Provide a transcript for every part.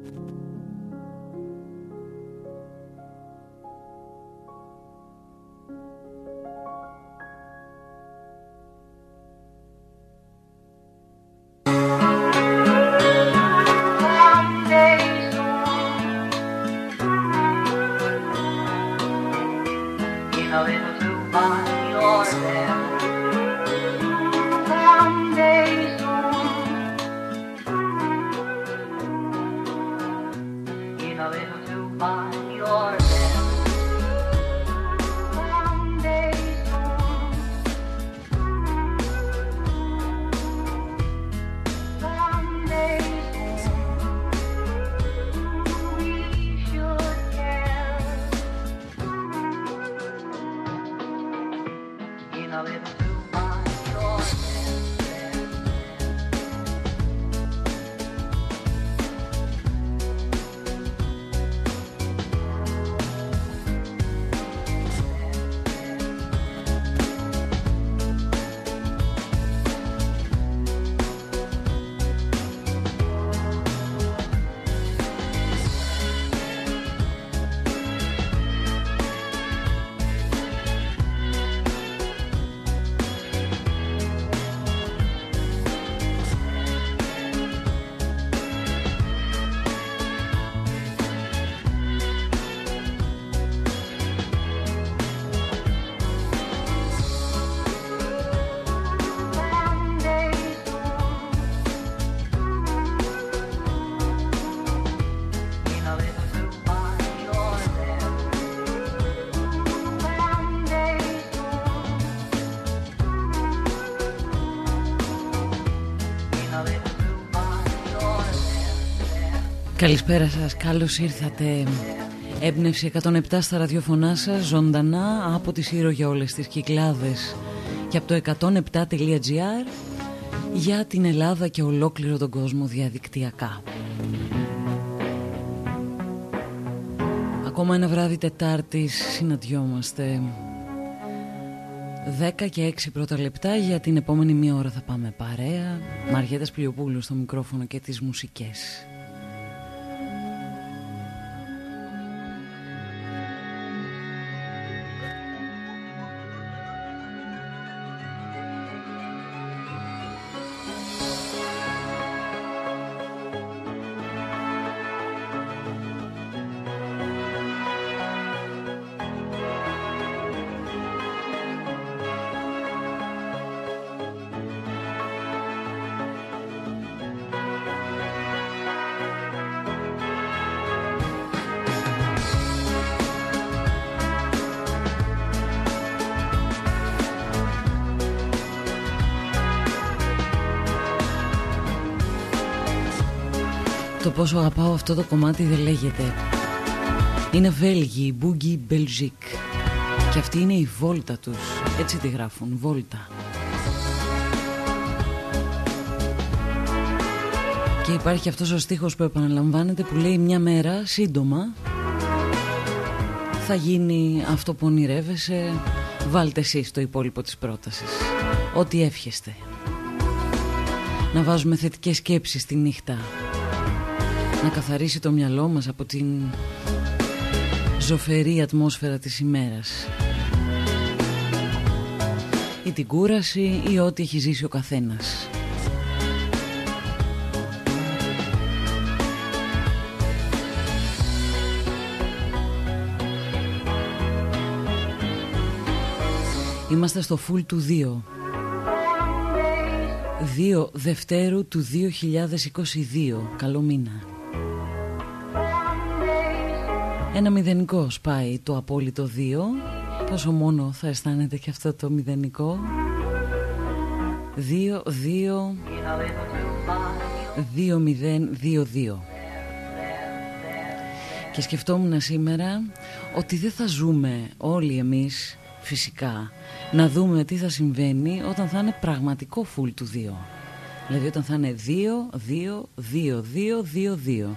Καλησπέρα σας, καλώς ήρθατε. Έμπνευση 107 στα ραδιοφωνά σας, ζωντανά από τη Σύρο για όλες τις Κυκλάδες και από το 107.gr για την Ελλάδα και ολόκληρο τον κόσμο διαδικτυακά. Ακόμα ένα βράδυ Τετάρτης συναντιόμαστε. 10 και 6 πρώτα λεπτά. Για την επόμενη μία ώρα θα πάμε παρέα. Μαριέτα Σπλιοπούλου στο μικρόφωνο και τις μουσικές. Το πόσο αγαπάω αυτό το κομμάτι δεν λέγεται. Είναι Βέλγοι, Boogie Belgique. Και αυτή είναι η βόλτα τους. Έτσι τη γράφουν, βόλτα. Και υπάρχει αυτός ο στίχος που επαναλαμβάνεται, που λέει μια μέρα σύντομα θα γίνει αυτό που ονειρεύεσαι. Βάλτε εσείς το υπόλοιπο της πρότασης. Ό,τι εύχεστε. Να βάζουμε θετικές σκέψεις τη νύχτα. Να καθαρίσει το μυαλό μας από την ζωφερή ατμόσφαιρα της ημέρας ή την κούραση ή ό,τι έχει ζήσει ο καθένας. Είμαστε στο full του 2 Δευτέρου του 2022. Καλό μήνα. Ένα μηδενικό σπάει το απόλυτο 2. Πόσο μόνο θα αισθάνεται και αυτό το μηδενικό. 2-2-2-0-2-2. Και σκεφτόμουν σήμερα ότι δεν θα ζούμε όλοι εμείς φυσικά να δούμε τι θα συμβαίνει όταν θα είναι πραγματικό full του 2. Δηλαδή όταν θα είναι 2-2-2-2-2-2.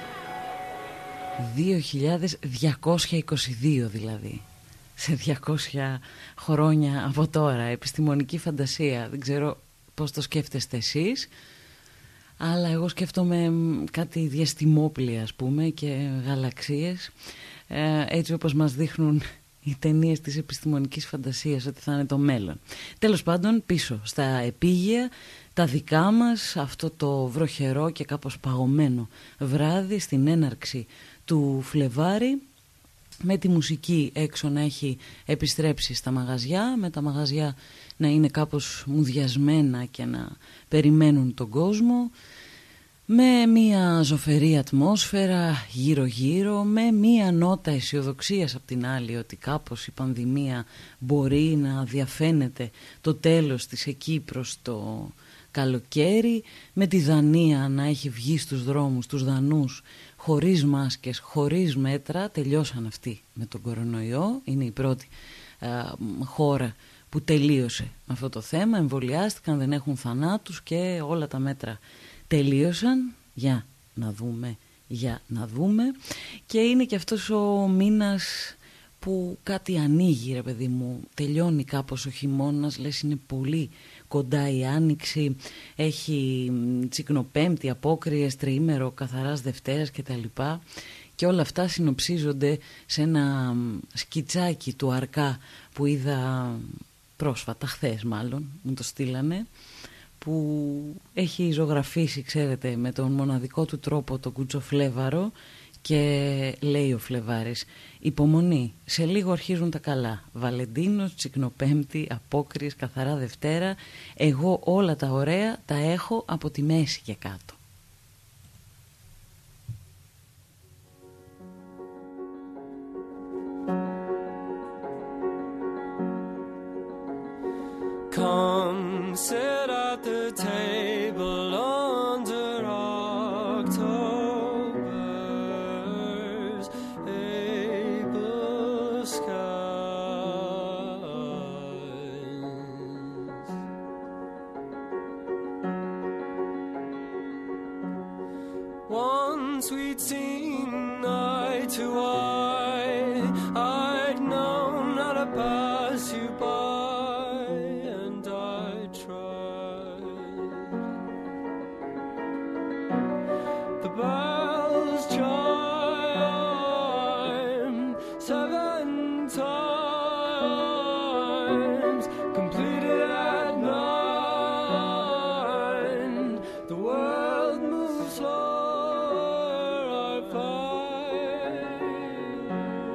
2222 δηλαδή. Σε 200 χρόνια από τώρα. Επιστημονική φαντασία. Δεν ξέρω πώς το σκέφτεστε εσείς, Αλλά εγώ σκέφτομαι κάτι διαστημόπλια, ας πούμε, και γαλαξίες, έτσι όπως μας δείχνουν οι ταινίες της επιστημονικής φαντασίας ότι θα είναι το μέλλον. Τέλος πάντων, πίσω στα επίγεια, τα δικά μας, αυτό το βροχερό και κάπως παγωμένο βράδυ στην έναρξη του Φλεβάρι, με τη μουσική έξω να έχει επιστρέψει στα μαγαζιά, με τα μαγαζιά να είναι κάπως μουδιασμένα και να περιμένουν τον κόσμο, με μια ζωφερή ατμόσφαιρα γύρω γύρω, με μια νότα αισιοδοξίας απ' την άλλη ότι κάπως η πανδημία μπορεί να διαφαίνεται το τέλος της εκεί προς το καλοκαίρι, με τη Δανία να έχει βγει στους δρόμους, τους Δανούς, χωρίς μάσκες, χωρίς μέτρα. Τελειώσαν αυτοί με τον κορονοϊό, είναι η πρώτη χώρα που τελείωσε αυτό το θέμα, εμβολιάστηκαν, δεν έχουν θανάτους και όλα τα μέτρα τελείωσαν. Για να δούμε. Και είναι και αυτός ο μήνας που κάτι ανοίγει, ρε παιδί μου, τελειώνει κάπως ο χειμώνας, λες είναι πολύ κοντά η άνοιξη, έχει τσικνοπέμπτη, απόκριες, τριήμερο, καθαράς Δευτέρας κτλ. Και όλα αυτά συνοψίζονται σε ένα σκιτσάκι του Αρκά που είδα πρόσφατα, χθες μάλλον, μου το στείλανε, που έχει ζωγραφίσει, ξέρετε, με τον μοναδικό του τρόπο το κουτσοφλέβαρο και λέει ο Φλεβάρης: υπομονή, σε λίγο αρχίζουν τα καλά. Βαλεντίνος, τσικνοπέμπτη, απόκριες, καθαρά Δευτέρα. Εγώ όλα τα ωραία τα έχω από τη μέση και κάτω. Come sit at the table under October's April skies. One sweet scene eye to eye, I'd known how to pass you by. Bells chime 7 times, completed at 9. The world moves slower, I find.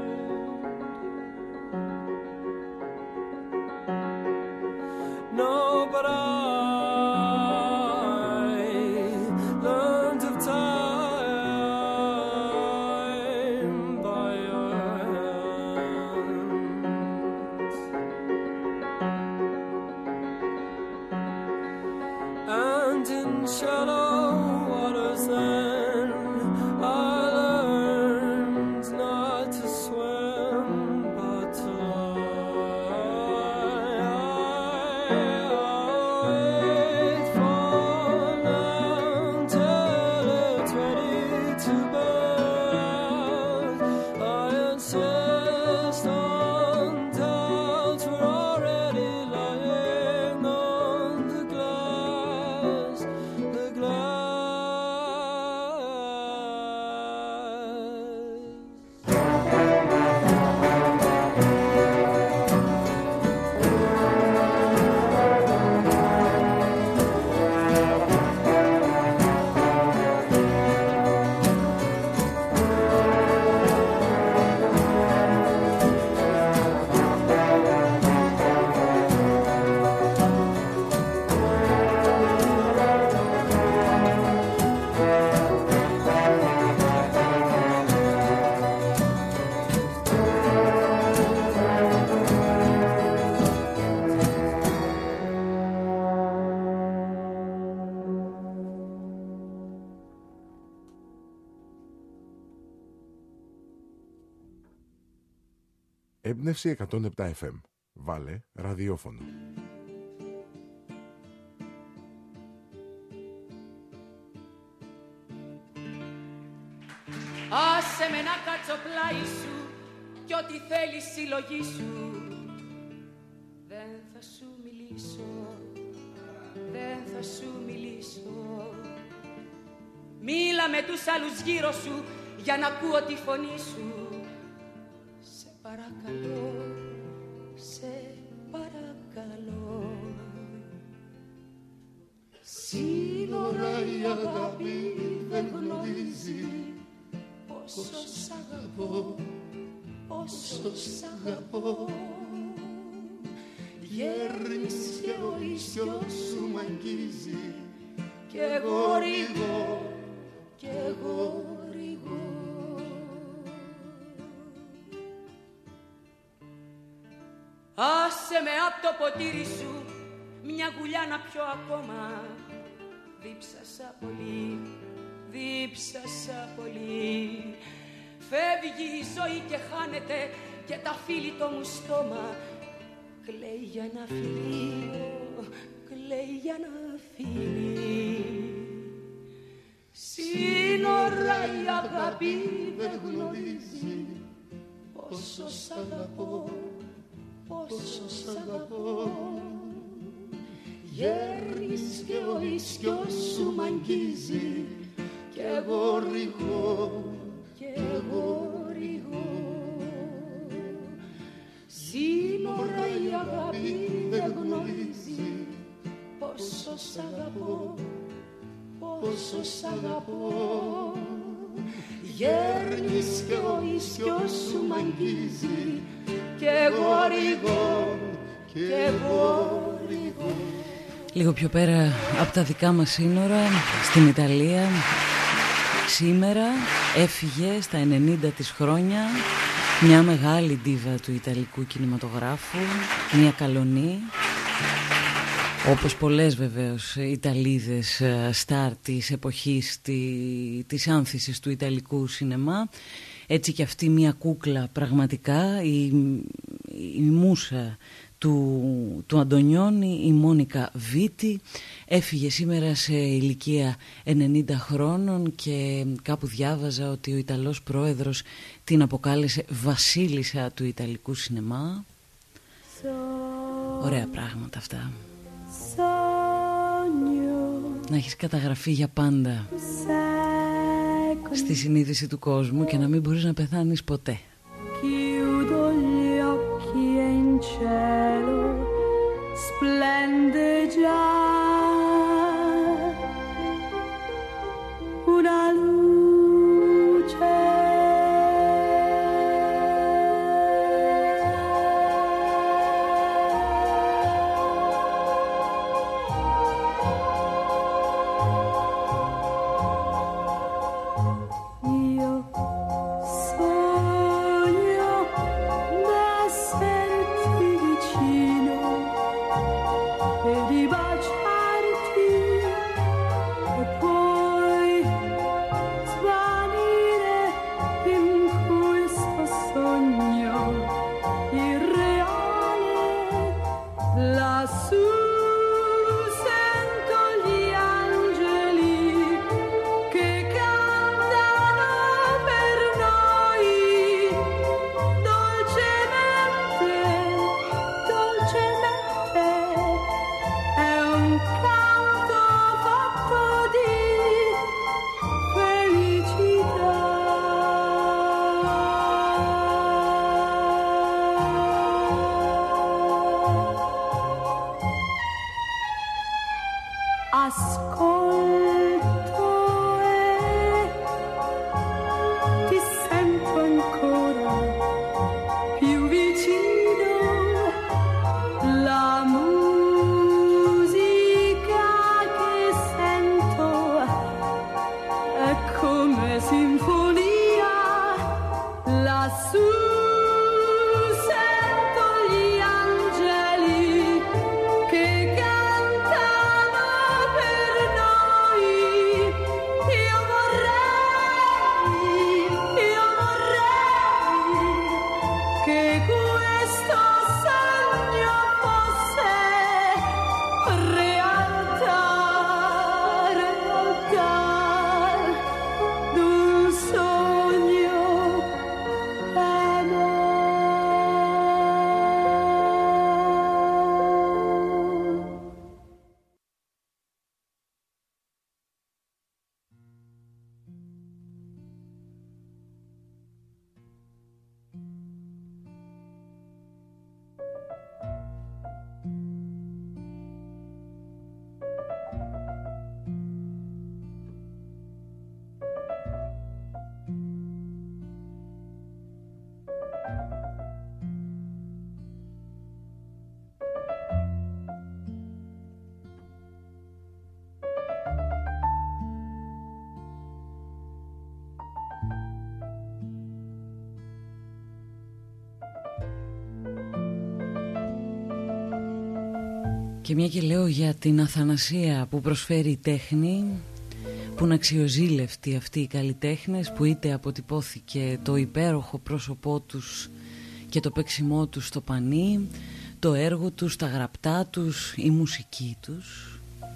No, but I learned of time. Shallow waters then I learned not to swim but to wait for now till it's ready to burn. I insist on doubts we're already lying on the glass. Έμπνευση 107 FM. Βάλε ραδιόφωνο. Άσε με να κάτσω πλάι σου κι ό,τι θέλει η συλλογή σου. Δεν θα σου μιλήσω, δεν θα σου μιλήσω. Μίλα με τους άλλους γύρω σου για να ακούω τη φωνή σου. Σε παρακαλώ, σε παρακαλώ. Σύνορα η αγάπη δεν γνωρίζει πόσο σ' αγαπώ, πόσο σ' αγαπώ. Γέρνεις και ο ίσιος σου μ' αγγίζει κι εγώ ρίγω, κι εγώ ρίγω. Άσε με απ' το ποτήρι σου μια γουλιά να πιω ακόμα. Δίψασα πολύ, δίψασα πολύ. Φεύγει η ζωή και χάνεται και τα φίλη το μου στόμα. Κλαίει για ένα φιλί, κλαίει για ένα φιλί. Σύνορα η αγάπη δεν γνωρίζει πόσο σ' αγαπώ, πόσο σ' αγαπώ. Γέρνεις και ο ίσκιος σου μ' αγγίζει κι εγώ ρίγω, κι εγώ ρίγω. Σύνορα η αγάπη δεν γνωρίζει πόσο σ' αγαπώ, πόσο σ' αγαπώ. Γέρνεις και ο ίσκιος σου μ' αγγίζει κι εγώ ρίγω, κι εγώ ρίγω. Λίγο πιο πέρα από τα δικά μας σύνορα, στην Ιταλία, σήμερα έφυγε στα 90 της χρόνια μια μεγάλη ντίβα του Ιταλικού κινηματογράφου, μια καλονή, όπως πολλές βεβαίως Ιταλίδες στάρ της εποχής της άνθησης του Ιταλικού σινεμά. Έτσι και αυτή μια κούκλα πραγματικά, η μούσα του Αντωνιώνη, η Μόνικα Βίτη, έφυγε σήμερα σε ηλικία 90 χρόνων και κάπου διάβαζα ότι ο Ιταλός πρόεδρος την αποκάλεσε βασίλισσα του Ιταλικού σινεμά. Ωραία πράγματα αυτά. Να έχεις καταγραφεί για πάντα στη συνείδηση του κόσμου και να μην μπορείς να πεθάνεις ποτέ. Cielo splende già una luce io sono Και μια και λέω για την αθανασία που προσφέρει η τέχνη, που είναι αξιοζήλευτοι αυτοί οι καλλιτέχνες, που είτε αποτυπώθηκε το υπέροχο πρόσωπό τους και το παίξιμό τους στο πανί, το έργο τους, τα γραπτά τους, η μουσική τους,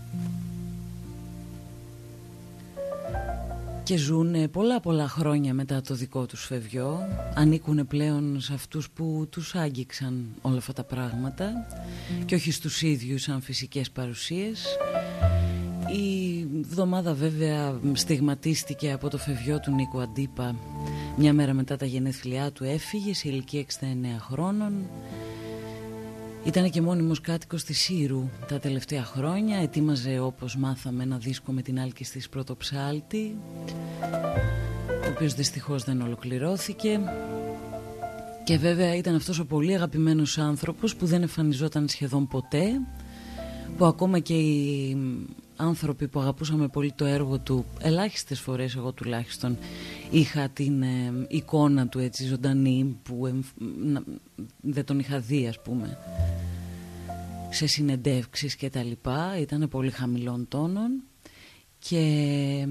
και ζουν πολλά χρόνια μετά το δικό τους φευγιό. Ανήκουν πλέον σε αυτούς που τους άγγιξαν όλα αυτά τα πράγματα και όχι στους ίδιους σαν φυσικές παρουσίες. Η εβδομάδα βέβαια στιγματίστηκε από το φευγιό του Νίκου Αντίπα. Μια μέρα μετά τα γενέθλιά του έφυγε σε ηλικία 69 χρόνων. Ήταν και μόνιμος κάτοικος της Σύρου τα τελευταία χρόνια. Ετοίμαζε, όπως μάθαμε, ένα δίσκο με την άλκη της Πρωτοψάλτη, ο οποίος δυστυχώς δεν ολοκληρώθηκε. Και βέβαια ήταν αυτός ο πολύ αγαπημένος άνθρωπος που δεν εμφανιζόταν σχεδόν ποτέ, που ακόμα και οι άνθρωποι που αγαπούσαμε πολύ το έργο του, ελάχιστες φορές εγώ τουλάχιστον είχα την εικόνα του έτσι ζωντανή, που δεν τον είχα δει, ας πούμε, σε συνεντεύξεις και τα λοιπά. Ήταν πολύ χαμηλών τόνων και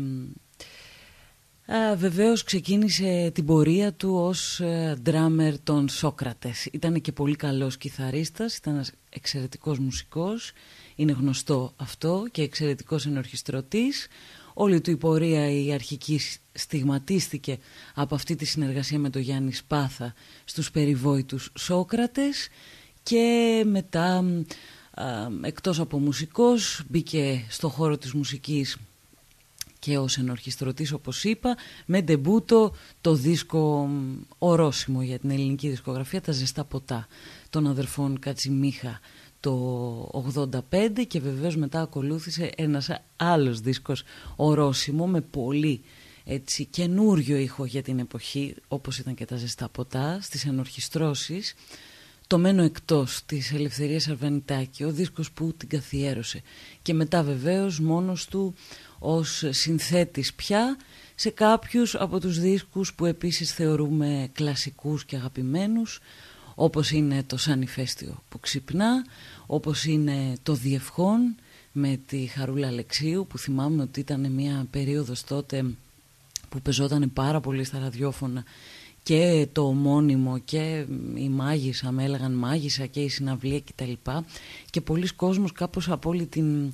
βεβαίως ξεκίνησε την πορεία του ως ντράμερ των Σόκρατες. Ήταν και πολύ καλός κιθαρίστας, ήταν ένας εξαιρετικός μουσικός, είναι γνωστό αυτό, και εξαιρετικός ενορχιστρωτής. Όλη του η πορεία η αρχική στιγματίστηκε από αυτή τη συνεργασία με τον Γιάννη Σπάθα στους περιβόητους Σόκρατες, και μετά εκτός από μουσικός μπήκε στο χώρο της μουσικής και ως ενορχιστρωτής, όπως είπα, με ντεμπούτο το δίσκο ορόσημο για την ελληνική δισκογραφία, τα Ζεστά Ποτά των αδερφών Κατσιμίχα το 85, και βεβαίως μετά ακολούθησε ένας άλλος δίσκος ορόσημο με πολύ έτσι καινούριο ήχο για την εποχή, όπως ήταν και τα Ζεστά Ποτά, στις ενορχιστρώσεις, το Μένω Εκτός της Ελευθερίας Αρβανιτάκη, ο δίσκος που την καθιέρωσε, και μετά βεβαίως μόνος του ως συνθέτης πια σε κάποιους από τους δίσκους που επίσης θεωρούμε κλασικούς και αγαπημένους, όπως είναι το Σαν ηφαίστειο που ξυπνά, όπως είναι το Διευχόν με τη Χαρούλα Αλεξίου, που θυμάμαι ότι ήταν μια περίοδος τότε που πεζόταν πάρα πολύ στα ραδιόφωνα, και το ομώνυμο και η Μάγισσα, με έλεγαν Μάγισσα, και η συναυλία κτλ. Και πολλοί κόσμος κάπως από όλη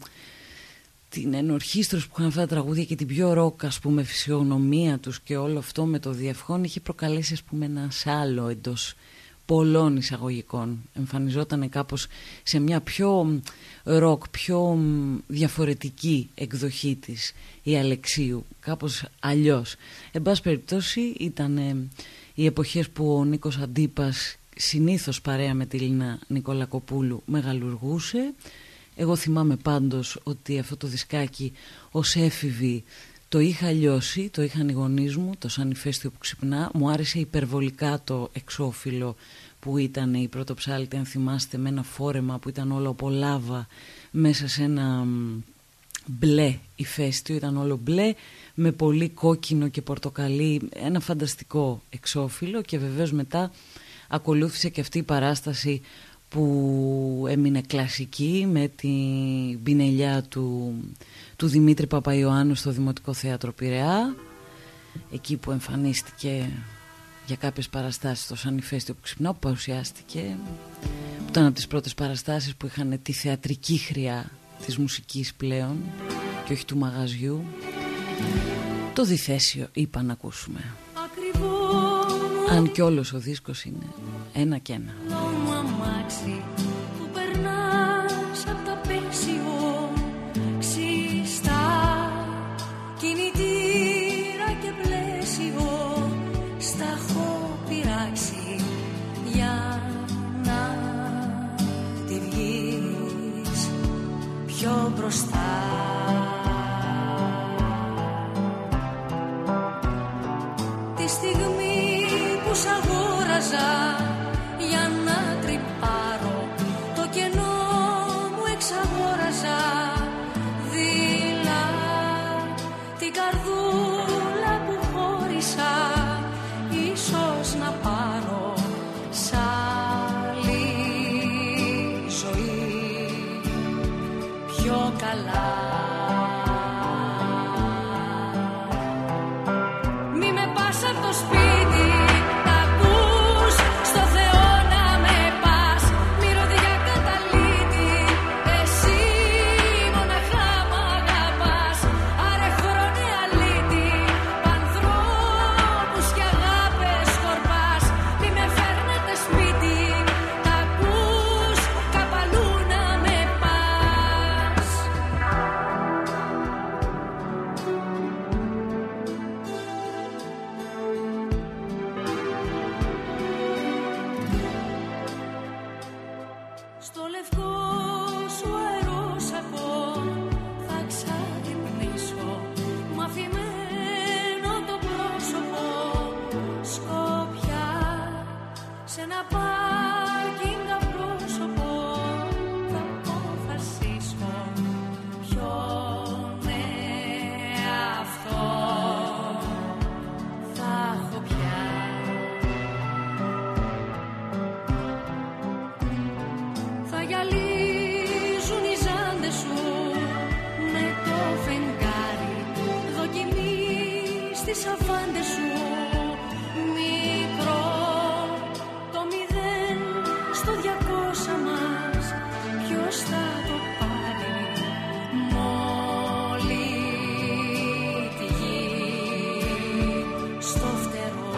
την ενορχίστρωση που είχαν αυτά τα τραγούδια και την πιο ροκ, ας πούμε, φυσιογνωμία τους και όλο αυτό με το Διευχόν είχε προκαλέσει, ας πούμε, ένα σάλο εντός πολλών εισαγωγικών. Εμφανιζόταν κάπως σε μια πιο ροκ, πιο διαφορετική εκδοχή της η Αλεξίου, κάπως αλλιώς. Εν πάση περιπτώσει ήταν οι εποχές που ο Νίκος Αντίπας, συνήθως παρέα με τη Λίνα Νικολακοπούλου, μεγαλουργούσε. Εγώ θυμάμαι πάντως ότι αυτό το δισκάκι ως έφηβη το είχα λιώσει, το είχαν οι γονείς μου, το Σαν ηφαίστειο που ξυπνά. Μου άρεσε υπερβολικά το εξώφυλλο που ήταν η Πρωτοψάλτη, αν θυμάστε, με ένα φόρεμα που ήταν όλο από λάβα μέσα σε ένα μπλε ηφαίστειο, ήταν όλο μπλε με πολύ κόκκινο και πορτοκαλί, ένα φανταστικό εξώφυλλο. Και βεβαίως μετά ακολούθησε και αυτή η παράσταση που έμεινε κλασική με την πινελιά του Δημήτρη Παπαϊωάννου στο Δημοτικό Θέατρο Πειραιά, εκεί που εμφανίστηκε για κάποιες παραστάσεις στο Σαν ηφαίστειο που ξυπνάω, που παρουσιάστηκε, που ήταν από τις πρώτες παραστάσεις που είχαν τη θεατρική χρειά της μουσικής πλέον και όχι του μαγαζιού. Το Διθέσιο είπα να ακούσουμε, αν κι όλος ο δίσκος είναι ένα και ένα. Που περνάς απ' τα πέσιο ξυστά, κινητήρα και πλαίσιο στα έχω πειράξει για να τη βγεις πιο μπροστά. Τη στιγμή που σ' αγόραζα για να τρυπάρω, το κενό μου εξαγόραζα δειλά. Την καρδούλα που χώρισα ίσως να πάρω σ' άλλη ζωή. πας απ' το σπίτι, τα ακούς, στο Θεό να με πας. Μυρωδιά καταλήτη, εσύ μοναχά μ' αγαπάς. Άρε χρόνε αλήτη, ανθρώπους κι αγάπες σκορπάς. Μη με φέρνετε σπίτι, τα ακούς, καπαλού να με πας. Στο λευκό σου αερόσακο θα ξαγρυπνήσω, μ' αφημένο το πρόσωπο σκόπια, σε ένα πάρκινγκ απρόσωπο θα αποφασίσω ποιον εαυτό θα έχω πια. Θα γυαλίζουν οι ζάντες σου με το φεγγάρι, δοκιμή στις αφάντες σου. Μικρό το 0 στο 200 μας, ποιος θα το πάρει? Μόλι τη γη στο φτερό.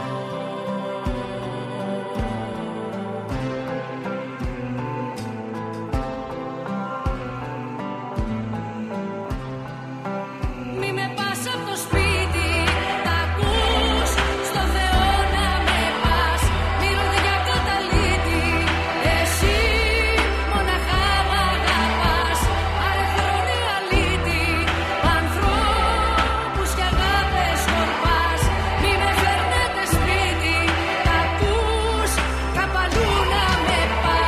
Μη με πας απ' το σπίτι, τα ακούς, στο Θεό να με πας. Μυρωδιά καταλήτη, εσύ μοναχά μ' αγαπάς. Άρε χρόνε αλήτη, ανθρώπους κι αγάπες σκορπάς. Μη με φέρνετε σπίτι, τα ακούς, καπαλού να με πας.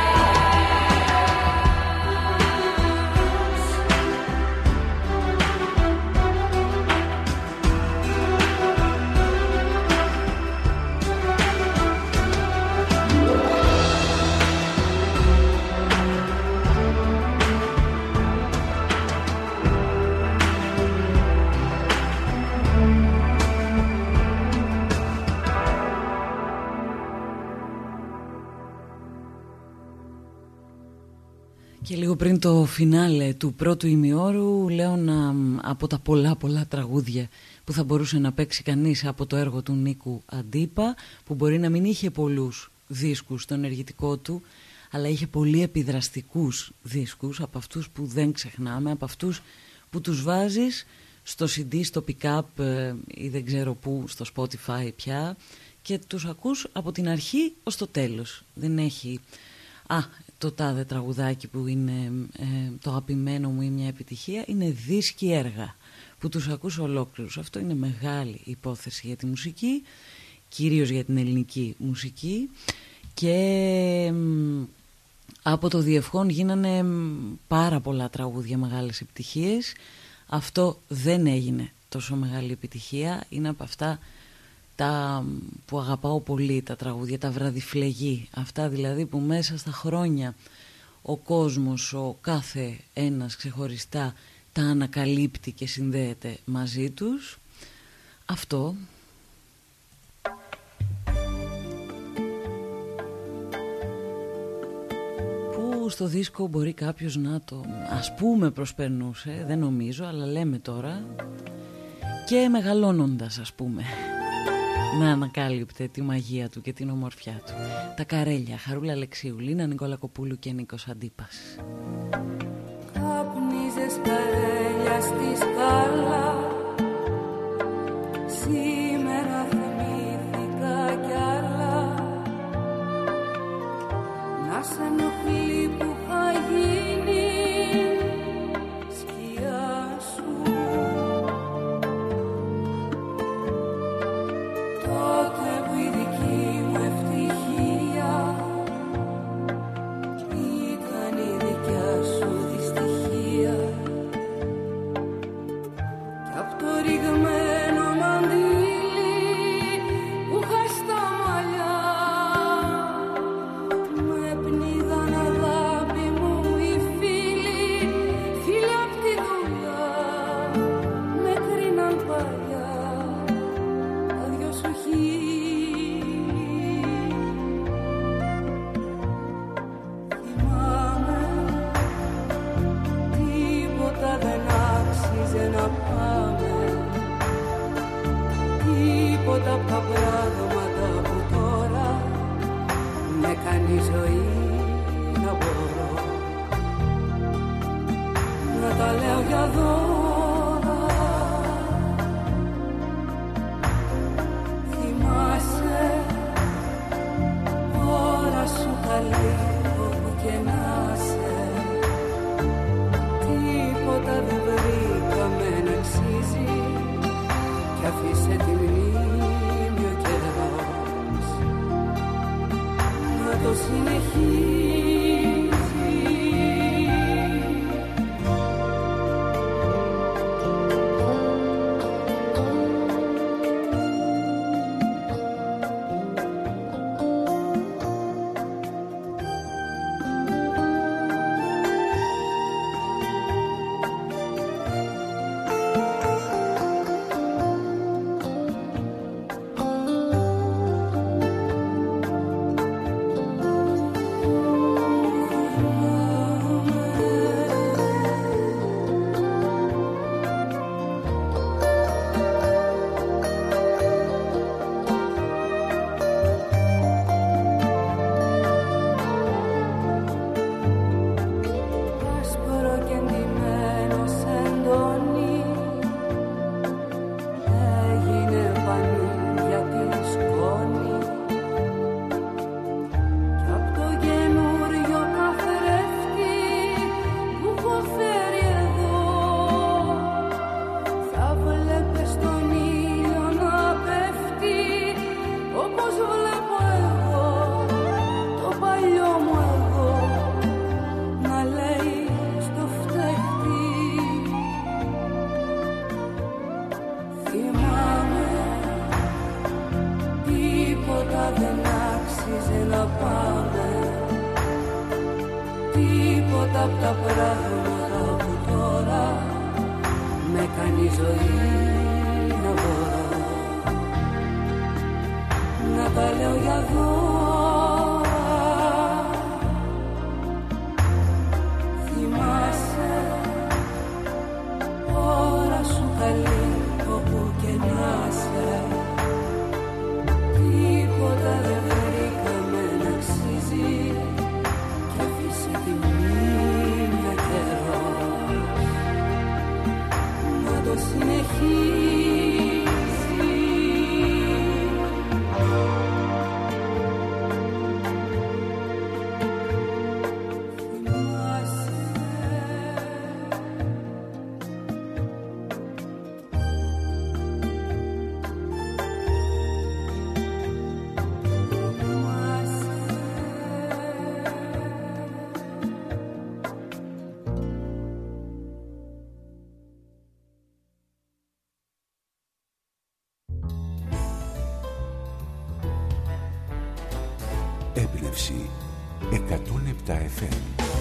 Και λίγο πριν το φινάλε του πρώτου ημιώρου λέω από τα πολλά τραγούδια που θα μπορούσε να παίξει κανείς από το έργο του Νίκου Αντίπα, που μπορεί να μην είχε πολλούς δίσκους στο ενεργητικό του, αλλά είχε πολύ επιδραστικούς δίσκους, από αυτούς που δεν ξεχνάμε, από αυτούς που τους βάζεις στο CD, στο pick-up ή δεν ξέρω πού, στο Spotify πια, και τους ακούς από την αρχή ως το τέλος. Δεν έχει το τάδε τραγουδάκι που είναι το αγαπημένο μου ή μια επιτυχία. Είναι δίσκοι έργα που τους ακούς ολόκληρους. Αυτό είναι μεγάλη υπόθεση για τη μουσική, κυρίως για την ελληνική μουσική, και από το Διευχόν γίνανε πάρα πολλά τραγούδια μεγάλες επιτυχίες. Αυτό δεν έγινε τόσο μεγάλη επιτυχία. Είναι από αυτά τα που αγαπάω πολύ, τα τραγούδια, τα βραδιφλεγή. Αυτά δηλαδή που μέσα στα χρόνια ο κόσμος, ο κάθε ένας ξεχωριστά τα ανακαλύπτει και συνδέεται μαζί τους. Αυτό. Που στο δίσκο μπορεί κάποιος να το ας πούμε προσπερνούσε, δεν νομίζω, αλλά λέμε τώρα, και μεγαλώνοντας ας πούμε να ανακάλυπτε τη μαγεία του και την ομορφιά του. Τα Καρέλια, Χαρούλα Αλεξίου, Λίνα Νικολακοπούλου και Νίκος Αντίπας. Κάπνιζες καρέλια στη σκάλα, σήμερα θυμήθηκα κι άλλα. Να σ' ενοχλεί που είχα γίνει σκιά σου. Τότε που η δική μου ευτυχία ήταν η δικιά σου δυστυχία. Κι απ' το ρηγμένο μαντήλι που είχα στα μαλλιά με πνίγαν αγάπη τα πράγματα που τώρα με κάνει ζωή να μπορώ να τα λέω για δώρα. Θυμάσαι ώρα σου καλή όπου και να σε, τίποτα δεν βρήκαμε να αξίζει κι αφήσε τη μνήμη ο καιρός να το συνεχίσει. Έμπνευση 107 FM.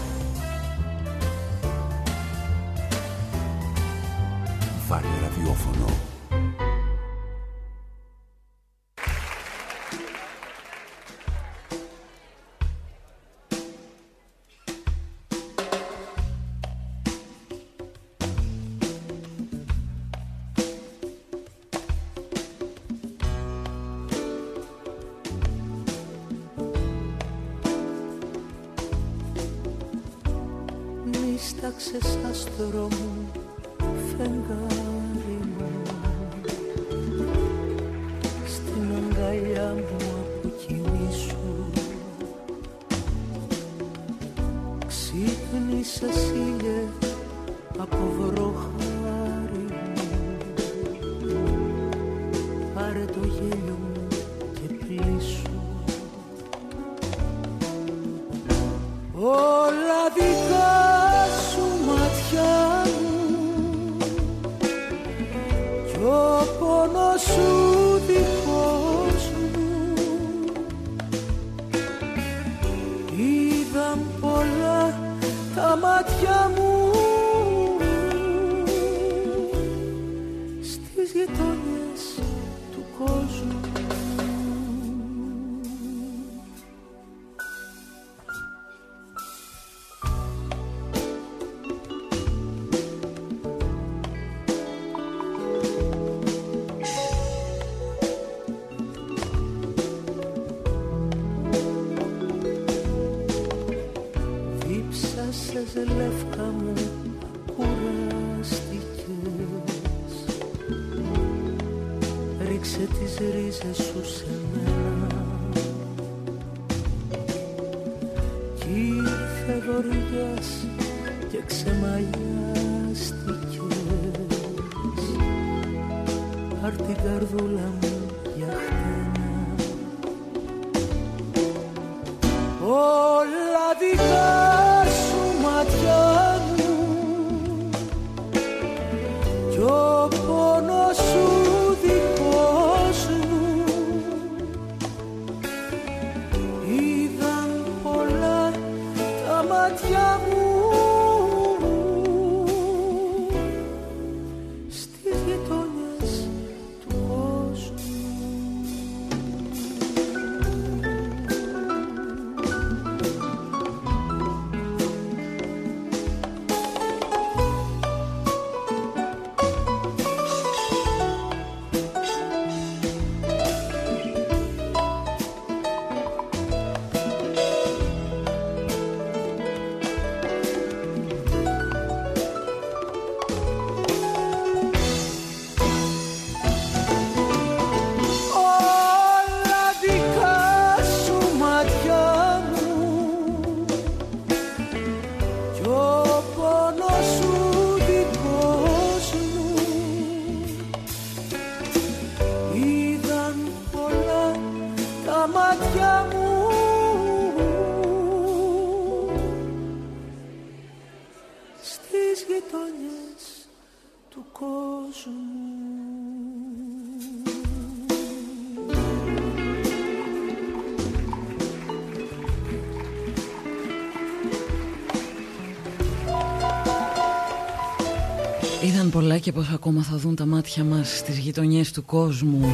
Βάλε ραδιόφωνο. Στάξες άστρο μου, φεγγάρι μου, στην αγκαλιά μου αποκοιμήσου. Ξύπνησες ήλιε από βροχάρι μου, πάρε το γέλιο μου και πλήσου. Όλα δικά σου μάτια μου Ίσες λεύκα μου κουραστικές, ρίξε τις ρίζες σου σε μένα κι ήρθε βοριάς και ξεμαλιάστηκες, πάρ' την καρδούλα μου για χτένα. Όλα δικά σου μάτια μου κι ο πόνος σου δικός μου, είδαν πολλά τα μάτια μου στις γειτονιές του κόσμου. Είδαν πολλά και πως ακόμα θα δουν τα μάτια μας στις γειτονιές του κόσμου.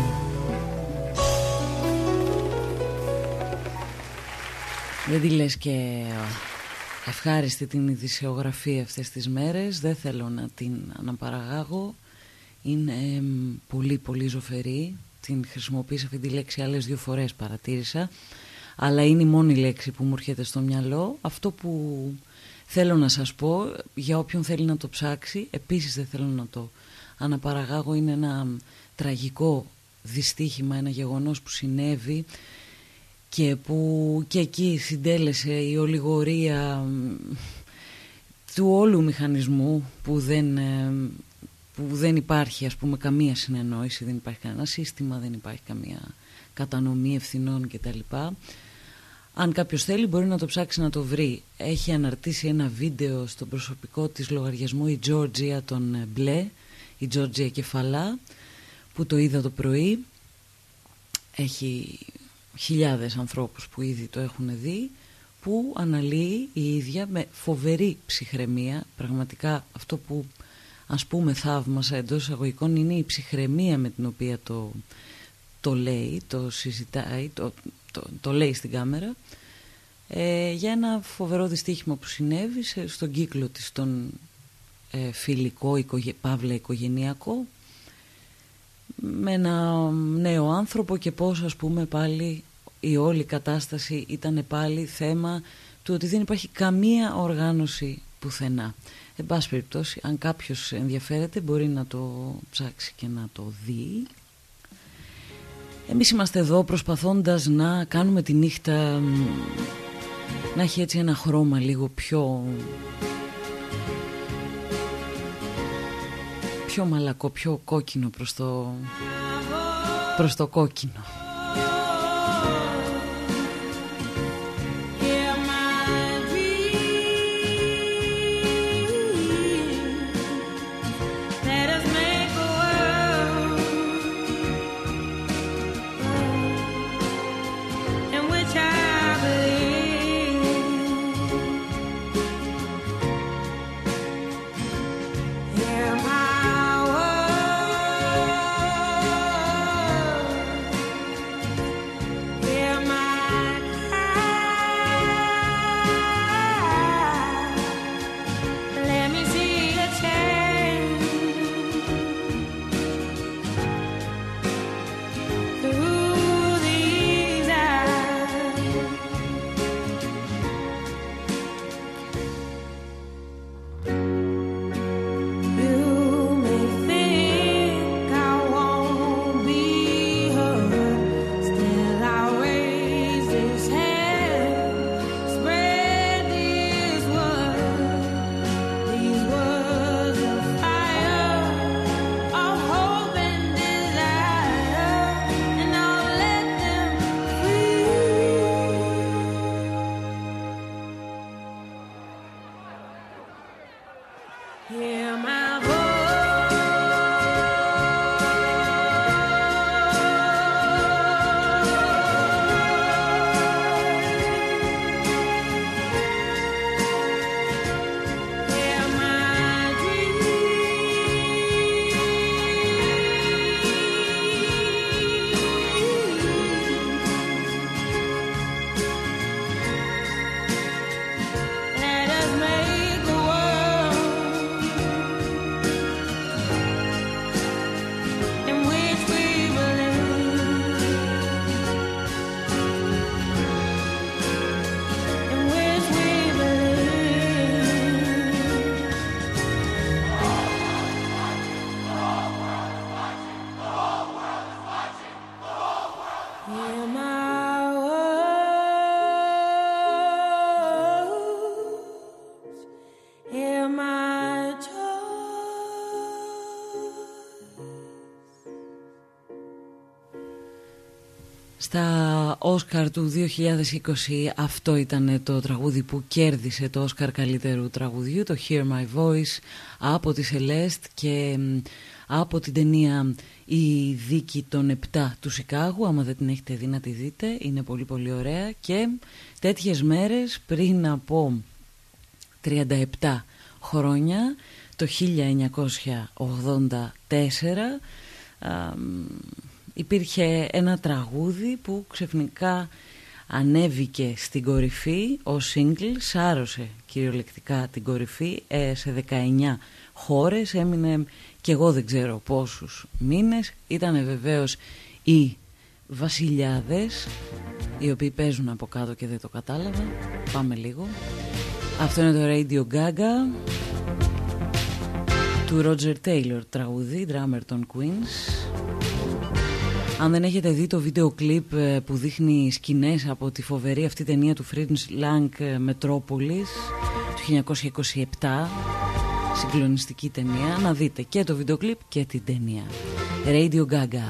Δεν τη λες και ευχάριστη την ειδησιογραφία αυτές τις μέρες. Δεν θέλω να την αναπαραγάγω. Είναι πολύ πολύ ζωφερή. Την χρησιμοποίησα αυτή τη λέξη άλλες 2 φορές, παρατήρησα. Αλλά είναι η μόνη λέξη που μου έρχεται στο μυαλό. Αυτό που θέλω να σας πω, για όποιον θέλει να το ψάξει, επίσης δεν θέλω να το αναπαραγάγω, είναι ένα τραγικό δυστύχημα, ένα γεγονός που συνέβη και που και εκεί συντέλεσε η ολιγορία του όλου μηχανισμού που δεν υπάρχει, ας πούμε, καμία συνεννόηση, δεν υπάρχει κανένα σύστημα, δεν υπάρχει καμία κατανομή ευθυνών κτλ. Αν κάποιος θέλει μπορεί να το ψάξει να το βρει. Έχει αναρτήσει ένα βίντεο στον προσωπικό της λογαριασμό η Τζόρτζια τον Μπλε, η Τζόρτζια Κεφαλά, που το είδα το πρωί. Έχει χιλιάδες ανθρώπους που ήδη το έχουν δει, που αναλύει η ίδια με φοβερή ψυχραιμία. Πραγματικά αυτό που, ας πούμε, θαύμασα εντός εισαγωγικών είναι η ψυχραιμία με την οποία το λέει, το συζητάει, το λέει στην κάμερα, για ένα φοβερό δυστύχημα που συνέβη στον κύκλο της, τον φιλικό, παύλα οικογενειακό, με ένα νέο άνθρωπο, και πώς, ας πούμε, πάλι η όλη κατάσταση ήταν πάλι θέμα του ότι δεν υπάρχει καμία οργάνωση πουθενά. Εν πάση περιπτώσει, αν κάποιος ενδιαφέρεται μπορεί να το ψάξει και να το δει. Εμείς είμαστε εδώ προσπαθώντας να κάνουμε τη νύχτα να έχει έτσι ένα χρώμα λίγο πιο μαλακό, πιο κόκκινο προς το κόκκινο. Hear my words, hear my Στα Όσκαρ του 2020 αυτό ήταν το τραγούδι που κέρδισε το Όσκαρ καλύτερου τραγουδιού, το Hear My Voice από τη Celeste και από την ταινία Η Δίκη των 7 του Σικάγου. Άμα δεν την έχετε δει να τη δείτε, είναι πολύ πολύ ωραία. Και τέτοιες μέρες πριν από 37 χρόνια, το 1984, υπήρχε ένα τραγούδι που ξαφνικά ανέβηκε στην κορυφή ως single, σάρωσε κυριολεκτικά την κορυφή σε 19 χώρες, έμεινε και εγώ δεν ξέρω πόσους μήνες. Ήτανε βεβαίως οι Βασιλιάδες, οι οποίοι παίζουν από κάτω και δεν το κατάλαβα. Πάμε λίγο. Αυτό είναι το Radio Gaga του Roger Taylor τραγούδι, drummer των Queens. Αν δεν έχετε δει το βίντεο κλιπ που δείχνει σκηνές από τη φοβερή αυτή ταινία του Fritz Lang, Metropolis του 1927, συγκλονιστική ταινία, να δείτε και το βίντεο κλιπ και την ταινία. Radio Gaga.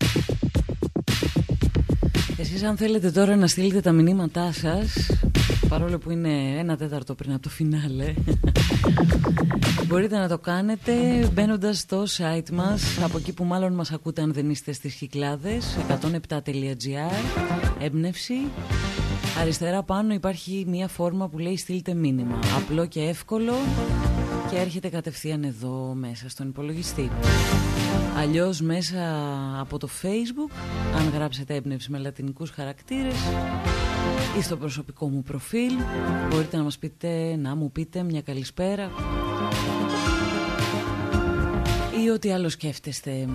Εσείς αν θέλετε τώρα να στείλετε τα μηνύματά σας, παρόλο που είναι 1/4 πριν από το φινάλε. Μπορείτε να το κάνετε μπαίνοντας στο site μας, από εκεί που μάλλον μας ακούτε αν δεν είστε στις Κυκλάδες, 107.gr, έμπνευση. Αριστερά πάνω υπάρχει μια φόρμα που λέει στείλτε μήνυμα. Απλό και εύκολο και έρχεται κατευθείαν εδώ μέσα στον υπολογιστή. Αλλιώς μέσα από το Facebook, αν γράψετε έμπνευση με λατινικούς χαρακτήρες ή στο προσωπικό μου προφίλ, μπορείτε να μου πείτε μια καλησπέρα ή ό,τι άλλο σκέφτεστε.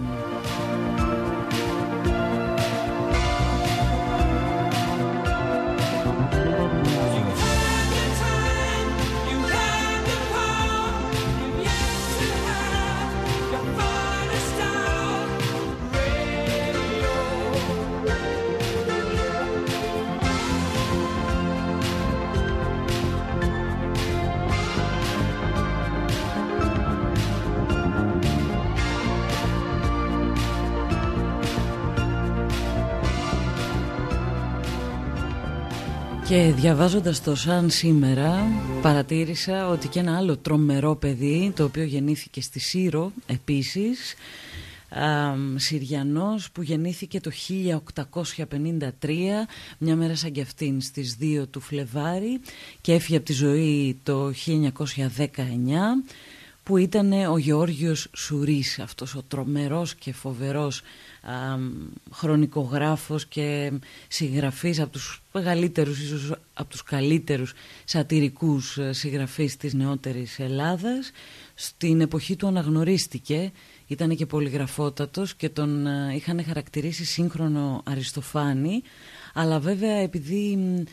Και διαβάζοντας το Σαν σήμερα παρατήρησα ότι και ένα άλλο τρομερό παιδί, το οποίο γεννήθηκε στη Σύρο επίσης, Συριανός, που γεννήθηκε το 1853, μια μέρα σαν κι αυτήν, στις 2 του Φλεβάρι, και έφυγε από τη ζωή το 1919, που ήταν ο Γεώργιος Σουρής, αυτός ο τρομερός και φοβερός χρονικογράφος και συγγραφής, από τους μεγαλύτερους, ίσως από τους καλύτερους σατιρικούς συγγραφείς της νεότερης Ελλάδας. Στην εποχή του αναγνωρίστηκε, ήταν και πολυγραφότατος και τον είχαν χαρακτηρίσει σύγχρονο Αριστοφάνη, αλλά βέβαια επειδή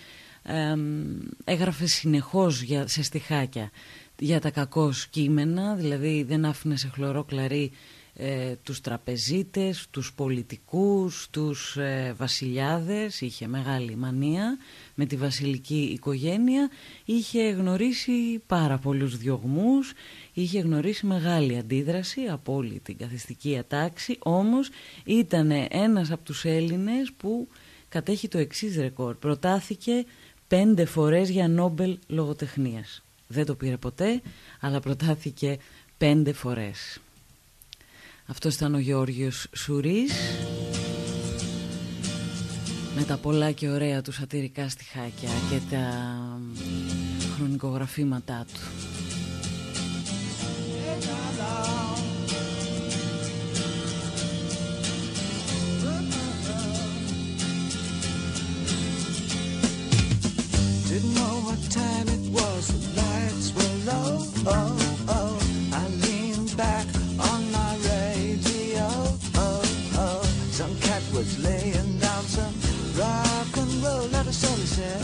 έγραφε συνεχώς σε στιχάκια για τα κακώς κείμενα, δηλαδή δεν άφηνε σε χλωρό κλαρί τους τραπεζίτες, τους πολιτικούς, τους βασιλιάδες, είχε μεγάλη μανία με τη βασιλική οικογένεια, είχε γνωρίσει πάρα πολλούς διωγμούς, είχε γνωρίσει μεγάλη αντίδραση από όλη την καθιστική ατάξη, όμως ήταν ένας από τους Έλληνες που κατέχει το εξής ρεκόρ: προτάθηκε 5 φορές για Νόμπελ λογοτεχνίας. Δεν το πήρε ποτέ, αλλά προτάθηκε 5 φορές. Αυτός ήταν ο Γεώργιος Σουρής, με τα πολλά και ωραία του σατιρικά στιχάκια και τα χρονικογραφήματά του. Didn't know what time it was, the lights were low. Oh, oh. I leaned back on my radio. Oh, oh. Some cat was laying down some rock and roll, let us all say.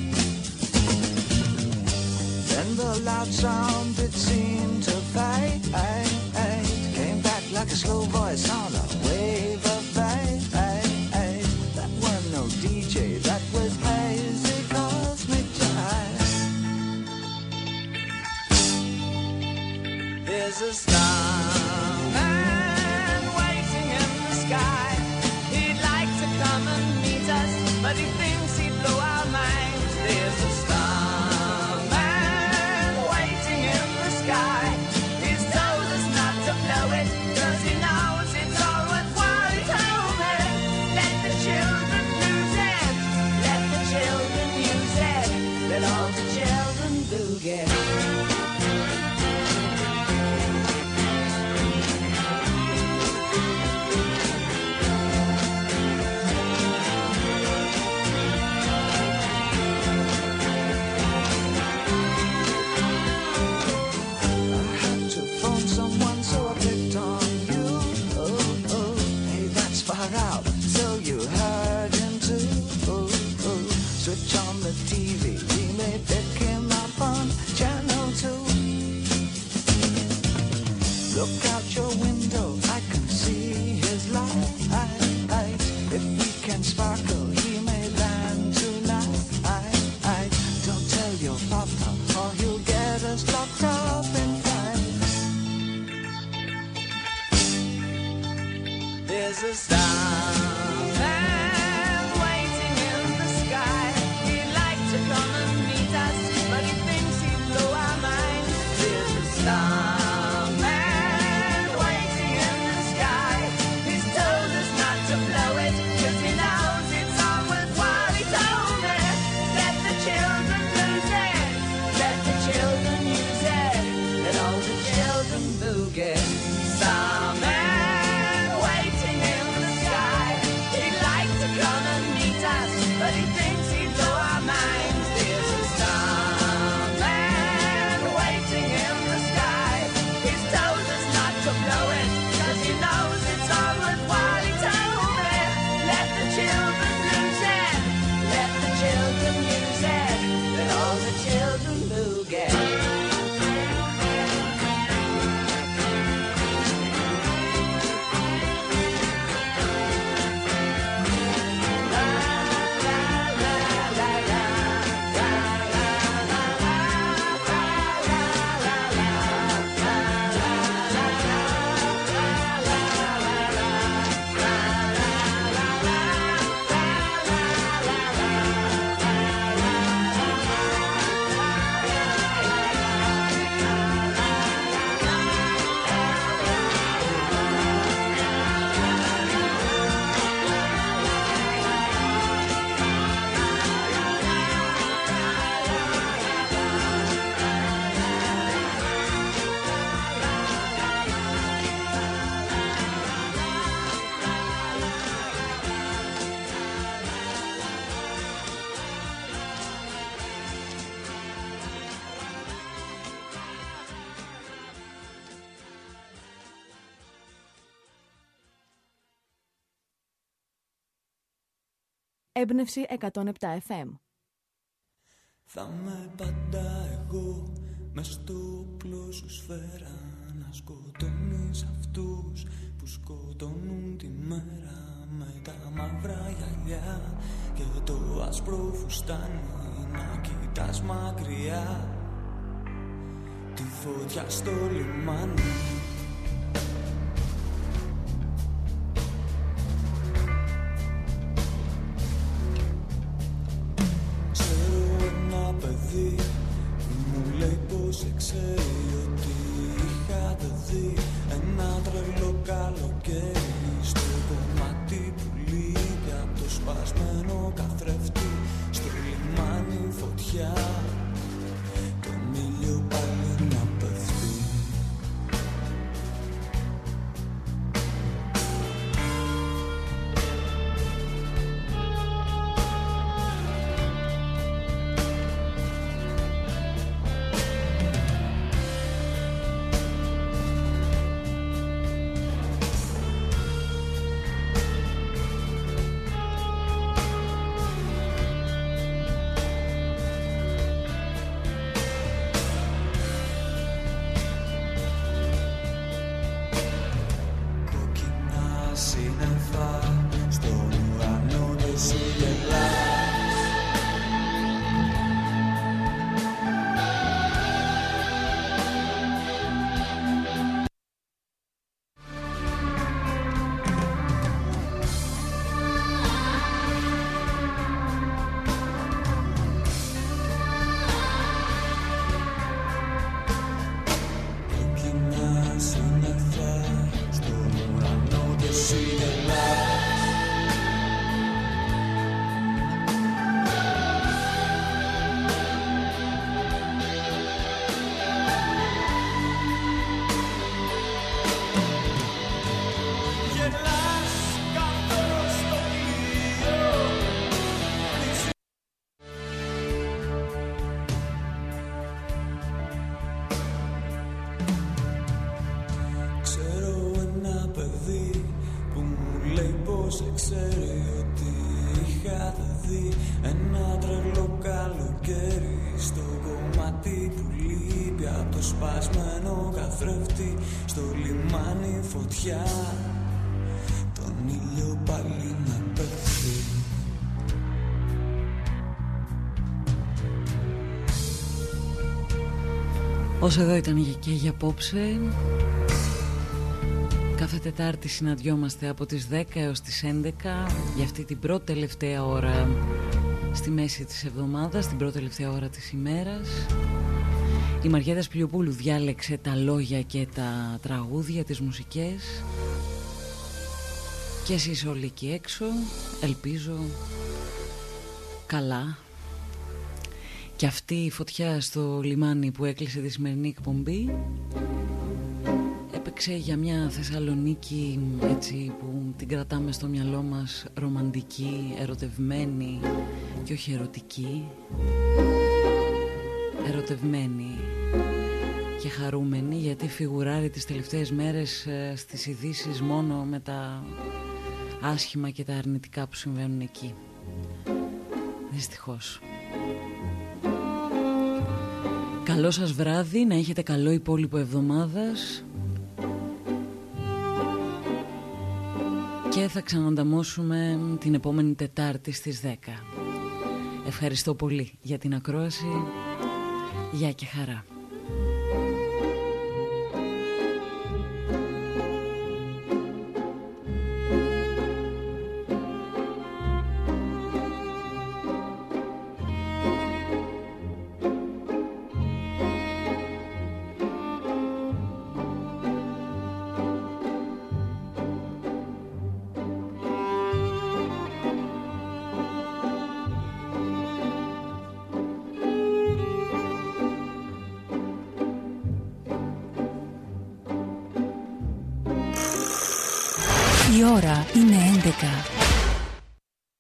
Then the loud sound, it seemed to fade. Came back like a slow voice on a wave of fate. That wasn't no DJ, that was hazy cosmic jive. There's a starman waiting in the sky. He'd like to come and meet us, but he thinks he'd blow our minds. There's a starman waiting in the sky. He's told us not to blow it, 'cause he knows it's all worthwhile. He told me, let the children lose it, let the children use it, let all the children do get it. Switch on the TV, we may pick him up on channel 2. Look out your window, I can see his light. If we can sparkle, he may land tonight. Don't tell your papa, or he'll get us locked up in fight. There's a starman waiting in the sky. He'd like to come and meet Έμπνευση 107 FM. Θα με πάντα εγώ μες στο όπλο σου σφαίρα, να σκοτώνεις αυτούς που σκοτώνουν τη μέρα, με τα μαύρα γυαλιά και το άσπρο φουστάνι, να κοιτάς μακριά τη φωτιά στο λιμάνι. Παιδί που μου λέει πως ξέρει ότι είχατε δει ένα τρελό καλοκαίρι στο κομμάτι που λείπει απ' το σπασμένο καθρέφτη, στο λιμάνι φωτιά, τον ήλιο πάλι να πέφτει. Όσο εδώ ήταν και για απόψε. Κάθε Τετάρτη συναντιόμαστε από τις 10 έως τις 11 για αυτή την πρώτη τελευταία ώρα στη μέση της εβδομάδας, την πρώτη τελευταία ώρα της ημέρας. Η Μαριέτα Σπηλιοπούλου διάλεξε τα λόγια και τα τραγούδια, τις μουσικές. Και εσείς όλοι εκεί έξω, ελπίζω καλά. Και αυτή η φωτιά στο λιμάνι που έκλεισε τη σημερινή εκπομπή έπαιξε για μια Θεσσαλονίκη έτσι που την κρατάμε στο μυαλό μας, ρομαντική, ερωτευμένη και όχι ερωτική. Ερωτευμένη και χαρούμενη, γιατί φιγουράρει τις τελευταίες μέρες στις ειδήσεις μόνο με τα άσχημα και τα αρνητικά που συμβαίνουν εκεί. Δυστυχώς. Καλό σας βράδυ, να έχετε καλό υπόλοιπο εβδομάδας και θα ξανανταμώσουμε την επόμενη Τετάρτη στις 10. Ευχαριστώ πολύ για την ακρόαση. Γεια και χαρά. Η ώρα είναι 11.